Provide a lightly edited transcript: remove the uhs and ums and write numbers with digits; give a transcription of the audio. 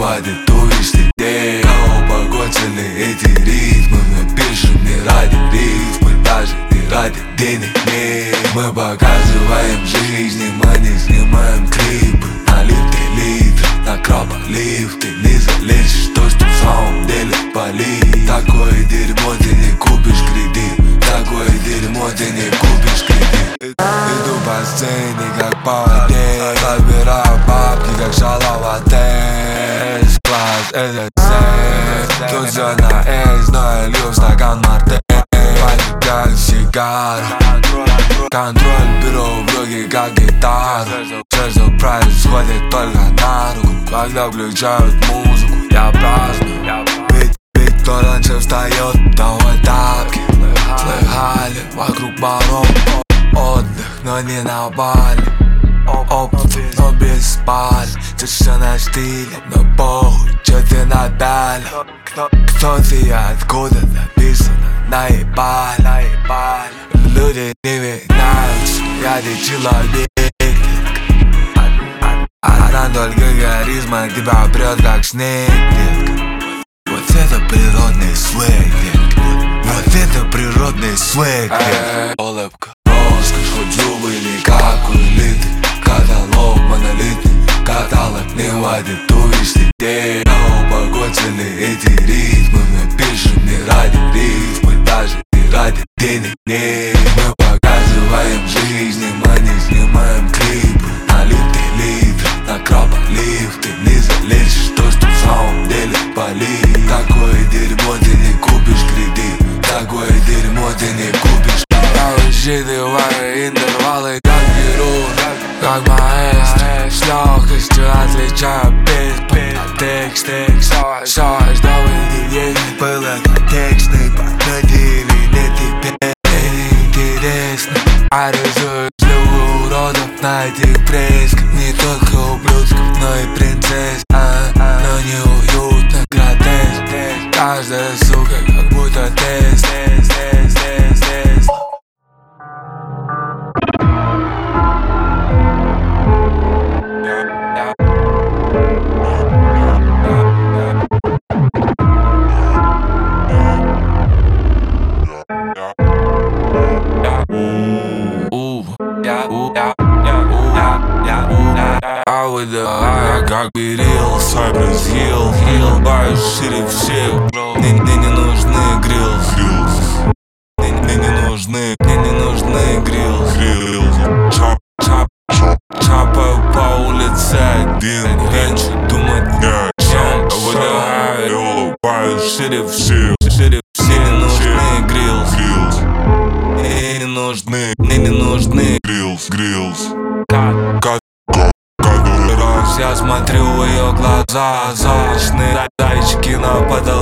водит турист людей. Кого погодили эти ритмы? Мы пишем не ради рифмы, даже не ради денег, нет. Мы показываем жизнь, и мы не снимаем клипы. Налитые литры, на краба лифт. Ты не залечишь то, что в самом деле болит. Такое дерьмо ты не купишь кредит. Такое дерьмо ты не купишь кредит. Иду по сцене, как по воде. Собираю бабки, как шалава-тес. Класс, это сет. Тут все на эйс, но я лью в стакан мартель. Пальцы как сигара. Контроль беру в руки, как гитару. Все, что происходит, только на руку. Когда включают музыку, я праздную. Ведь кто раньше встает, того тапки. Слыхали, вокруг баров отдых, но не на Бали. Опыт, но без пали. Все на штиле, но похуй, чё ты напялил. Кто ты и откуда написано, наебали. Люди не меняются, я не человек. Она только харизма тебя прет, как снег, детка. Вот это природный свек, детка. Вот это природный свек, детка. Улыбка, роскошь, хоть зубы или как улиты. Каталог монолитный, каталог не водит турист людей. Кого погодили эти ритмы? Мы пишем не ради рифмы, даже не ради денег, нет. Мы показываем жизнь, и мы не снимаем клипы. Налитые литры, на краба лифт. Ты не залечишь то, что в самом деле болит. Такое дерьмо ты не купишь кредит. Такое дерьмо ты не купишь. Я высчитываю интервалы, как хирург, как маэстро. С легкостью отличаю бит от текст. Все, что вы не было контекстный. Поднадели не тебе интересно. А рисую слугу уродов на этих фресках. Не только ублюдков, но и принцесс. Но неуютно, гротеск. Каждая сука как будто тест. А выдавая, как берил, Сайбрис Хилл, баю шире всех. Мне не нужны грилс. Мне не нужны грилс. Чапаю по улице один. Раньше думать ни о чем. Выдавая, баю шире всех. Мне не нужны грилс. Мне не нужны грилс. Я смотрю в ее глаза, золочные зайчики на потолке.